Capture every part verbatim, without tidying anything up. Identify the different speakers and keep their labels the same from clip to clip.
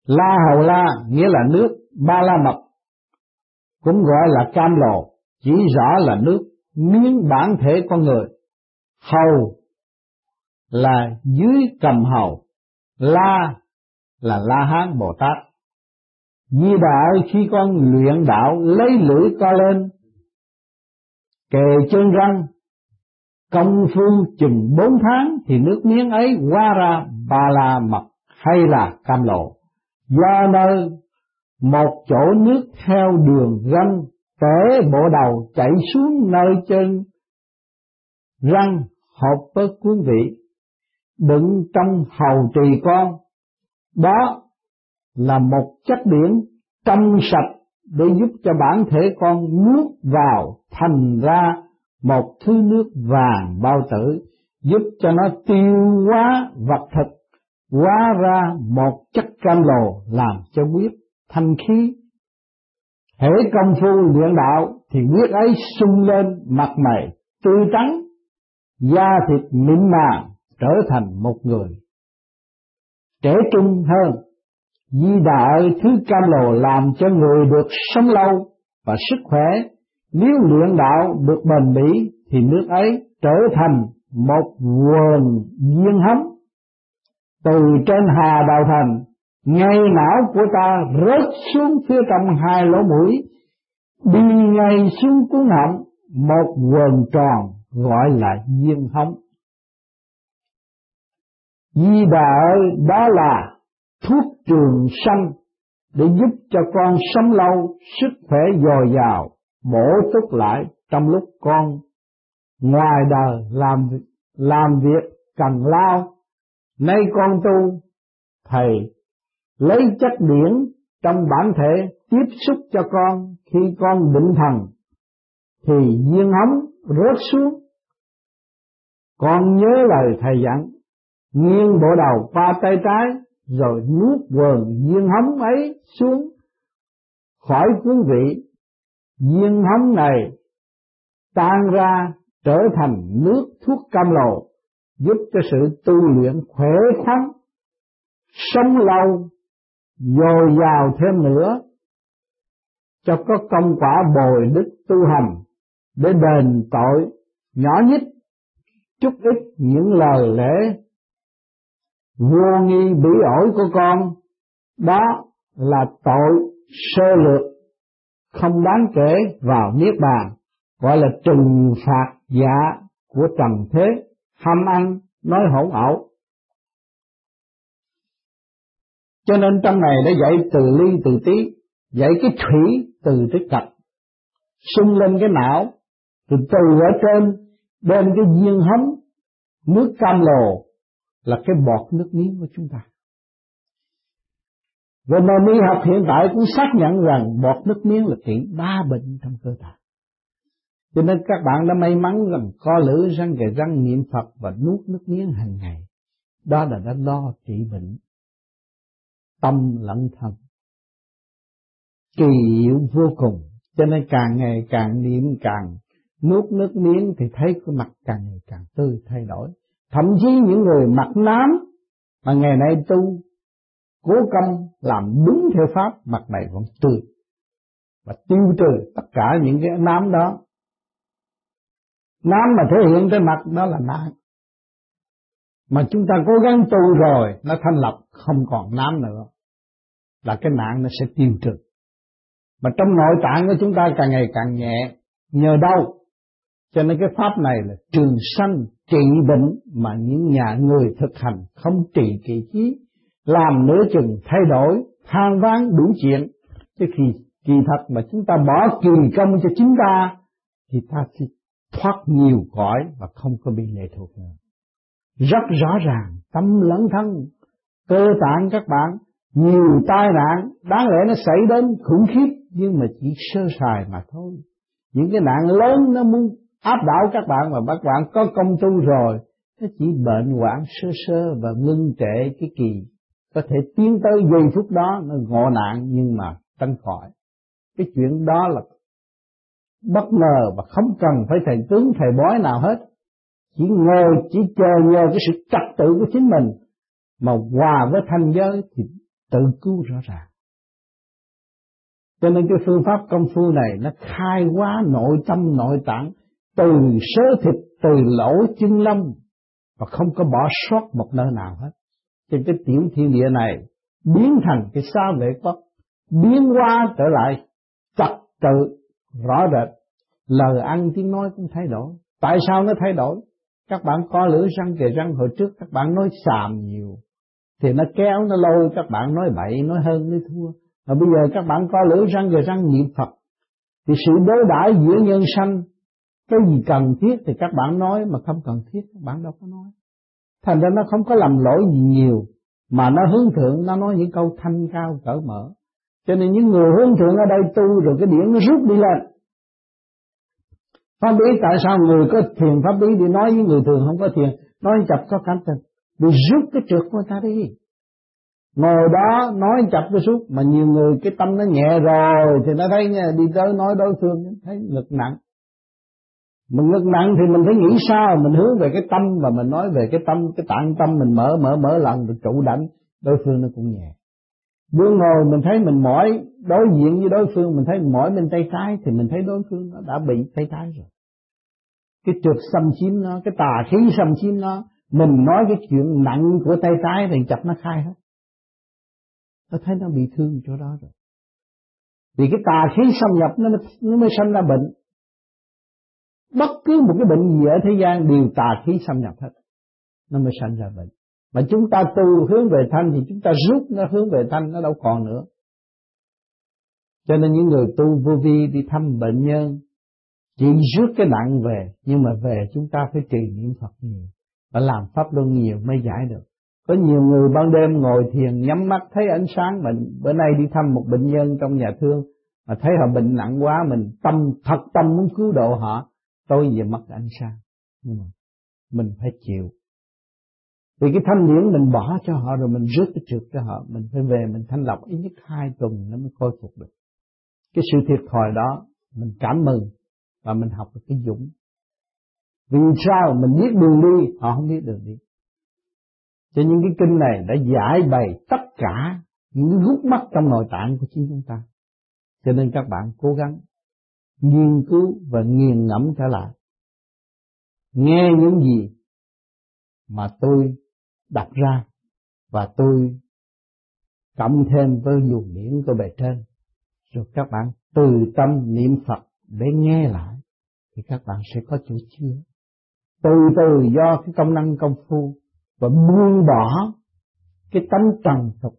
Speaker 1: La Hầu La nghĩa là nước, Ba La Mật cũng gọi là cam lồ, chỉ rõ là nước miếng bản thể con người. Hầu là dưới cầm hầu, La là La Hán Bồ Tát. Di Đà ơi, khi con luyện đạo lấy lưỡi co lên, kề chân răng, công phu chừng bốn tháng thì nước miếng ấy hóa ra Ba La Mật hay là cam lộ. Do nơi một chỗ nước theo đường răng té bộ đầu chảy xuống nơi chân răng hợp với cuốn vị đựng trong hầu trì con, đó là một chất điển trong sạch để giúp cho bản thể con nuốt vào thành ra một thứ nước vàng bao tử, giúp cho nó tiêu hóa vật thực, hóa ra một chất cam lồ làm cho huyết thanh khí. Hễ công phu luyện đạo thì huyết ấy sung lên, mặt mày tươi trắng, da thịt mịn màng, trở thành một người trẻ trung hơn. Di Đà ơi, thứ cam lồ làm cho người được sống lâu và sức khỏe. Nếu luyện đạo được bền bỉ thì nước ấy trở thành một nguồn viên hấm. Từ trên hà Đạo Thành, ngay não của ta rớt xuống phía trong hai lỗ mũi, đi ngay xuống cuống họng, một quần tròn gọi là viên hống. Di Đà ơi, đó là thuốc trường sanh để giúp cho con sống lâu, sức khỏe dồi dào, bổ túc lại trong lúc con ngoài đời làm làm việc cần lao. Nay con tu, thầy lấy chất điển trong bản thể tiếp xúc cho con, khi con định thần thì viên hống rớt xuống. Con nhớ lời thầy dặn, nghiêng bộ đầu qua tay trái rồi nuốt quần viên hống ấy xuống khỏi cuốn vị. Viên hống này tan ra trở thành nước thuốc cam lồ, giúp cho sự tu luyện khỏe khoắn, sống lâu, dồi dào thêm nữa, cho có công quả bồi đức tu hành để đền tội nhỏ nhất. Chút ít những lời lẽ vô nghi bỉ ổi của con, đó là tội sơ lược không đáng kể vào niết bàn, gọi là trừng phạt dạ của trần thế, ham ăn nói hỗn ẩu. Cho nên trong này đã dạy từ ly từ tí, dạy cái thủy từ tới cật, sung lên cái não, từ từ ở trên đem cái viên hống nước cam lồ là cái bọt nước miếng của chúng ta. Và nền y học hiện tại cũng xác nhận rằng bọt nước miếng là trị ba bệnh trong cơ thể. Cho nên các bạn đã may mắn rằng co lưỡi răng kề răng niệm Phật và nuốt nước miếng hàng ngày. Đó là đã lo trị bệnh tâm lẫn thân, kỳ diệu vô cùng. Cho nên càng ngày càng niệm, càng nuốt nước miếng thì thấy cái mặt càng ngày càng tươi thay đổi. Thậm chí những người mặt nám mà ngày nay tu cố công làm đúng theo pháp, mặt mày vẫn tươi và tiêu trừ tất cả những cái nám đó. Nám mà thể hiện trên mặt đó là nạn, mà chúng ta cố gắng tu rồi nó thanh lọc không còn nám nữa, là cái nạn nó sẽ tiêu trừ. Mà trong nội tạng của chúng ta càng ngày càng nhẹ, nhờ đâu? Cho nên cái pháp này là trường sanh trị bệnh, mà những nhà người thực hành không trị kỳ trí, làm nửa chừng thay đổi, than ván đủ chuyện. Chứ khi kỳ thật mà chúng ta bỏ kỳ công cho chính ta thì ta sẽ thoát nhiều cõi và không có bị lệ thuộc nữa. Rất rõ ràng, tâm lẫn thân, cơ tạng các bạn nhiều tai nạn, đáng lẽ nó xảy đến khủng khiếp nhưng mà chỉ sơ sài mà thôi. Những cái nạn lớn nó muốn áp đảo các bạn, mà các bạn có công tu rồi, nó chỉ bệnh hoạn sơ sơ và ngưng trệ cái kỳ, có thể tiến tới giây phút đó nó ngộ nạn nhưng mà tránh khỏi. Cái chuyện đó là bất ngờ và không cần phải thầy tướng thầy bói nào hết, chỉ ngồi chỉ chờ nhờ cái sự trật tự của chính mình mà hòa với thanh giới thì tự cứu rõ ràng. Cho nên cái phương pháp công phu này nó khai hóa nội tâm nội tạng, từ sớ thịt, từ lỗ chân lông, và không có bỏ sót một nơi nào hết. Trên cái tiểu thiên địa này biến thành cái sao vệ quốc, biến hóa trở lại trật tự rõ rệt. Lời ăn tiếng nói cũng thay đổi. Tại sao nó thay đổi? Các bạn co lưỡi răng kề răng, hồi trước các bạn nói xàm nhiều thì nó kéo nó lôi các bạn nói bậy, nói hơn, nói thua. Mà bây giờ các bạn co lưỡi răng kề răng niệm Phật, thì sự đối đãi giữa nhân sanh, cái gì cần thiết thì các bạn nói, mà không cần thiết các bạn đâu có nói. Thành ra nó không có lầm lỗi gì nhiều, mà nó hướng thượng, nó nói những câu thanh cao cởi mở. Cho nên những người hướng thượng ở đây tu rồi cái điển nó rút đi lên. Pháp lý, tại sao người có thiền pháp lý đi nói với người thường không có thiền, nói chập có cảm tình, vì rút cái trượt của người ta đi. Ngồi đó nói chập cái suốt, mà nhiều người cái tâm nó nhẹ rồi thì nó thấy nha, đi tới nói đối phương thấy ngực nặng. Mình ngực nặng thì mình phải nghĩ sao, mình hướng về cái tâm và mình nói về cái tâm, cái tạng tâm mình mở mở mở lần rồi trụ đảnh, đối phương nó cũng nhẹ. Vừa ngồi mình thấy mình mỏi, đối diện với đối phương mình thấy mỏi bên tay trái thì mình thấy đối phương nó đã bị tay trái rồi. Cái trượt xâm chiếm nó, cái tà khí xâm chiếm nó, mình nói cái chuyện nặng của tay trái thì chập nó khai hết. Nó thấy nó bị thương chỗ đó rồi. Vì cái tà khí xâm nhập nó, nó mới sanh ra bệnh. Bất cứ một cái bệnh gì ở thế gian đều tà khí xâm nhập hết, nó mới sanh ra bệnh. Mà chúng ta tu hướng về thanh thì chúng ta rút nó hướng về thanh, nó đâu còn nữa. Cho nên những người tu vô vi đi thăm bệnh nhân chỉ rút cái nặng về, nhưng mà về chúng ta phải trì niệm Phật nhiều và làm pháp luân nhiều mới giải được. Có nhiều người ban đêm ngồi thiền nhắm mắt thấy ánh sáng, mà bữa nay đi thăm một bệnh nhân trong nhà thương mà thấy họ bệnh nặng quá, mình tâm thật tâm muốn cứu độ họ, tôi về mất ánh sáng. Nhưng mà mình phải chịu. Vì cái thanh điển mình bỏ cho họ rồi mình rước cái trượt cho họ, mình phải về mình thanh lọc ít nhất hai tuần nó mới khôi phục được. Cái sự thiệt thòi đó mình cảm mừng và mình học được cái dũng. Vì sao? Mình biết đường đi, họ không biết đường đi. Cho những cái kinh này đã giải bày tất cả những gút mắt trong nội tạng của chính chúng ta. Cho nên các bạn cố gắng nghiên cứu và nghiền ngẫm trở lại. Nghe những gì mà tôi đặt ra và tôi cộng thêm với luồng điển của bề trên, rồi các bạn từ tâm niệm Phật để nghe lại thì các bạn sẽ có chỗ chứa. Từ từ do cái công năng công phu và buông bỏ cái tánh trần tục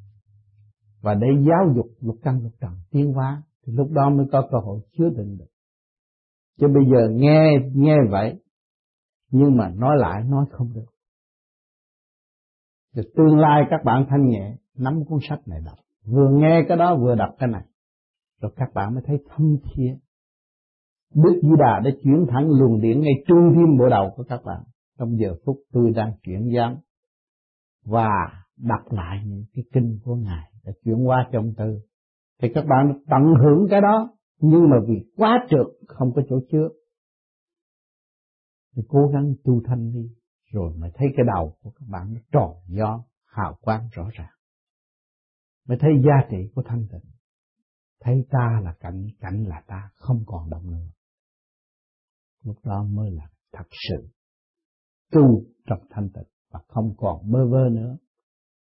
Speaker 1: và để giáo dục lục căn lục trần tiến hóa thì lúc đó mới có cơ hội chứa đựng được. Chứ bây giờ nghe nghe vậy nhưng mà nói lại nói không được. Rồi tương lai các bạn thanh nhẹ nắm cuốn sách này đọc, vừa nghe cái đó vừa đọc cái này, rồi các bạn mới thấy thâm thiế. Đức Di Đà đã chuyển thẳng luồng điển ngay trung tim bộ đầu của các bạn. Trong giờ phút tôi đang chuyển giám và đọc lại những cái kinh của Ngài đã chuyển qua trong tư, thì các bạn tận hưởng cái đó, nhưng mà vì quá trượt không có chỗ chứa thì cố gắng tu thanh đi, rồi mới thấy cái đầu của các bạn nó tròn do hào quang rõ ràng, mới thấy giá trị của thanh tịnh, thấy ta là cảnh, cảnh là ta, không còn động nữa. Lúc đó mới là thật sự tu trong thanh tịnh và không còn bơ vơ nữa.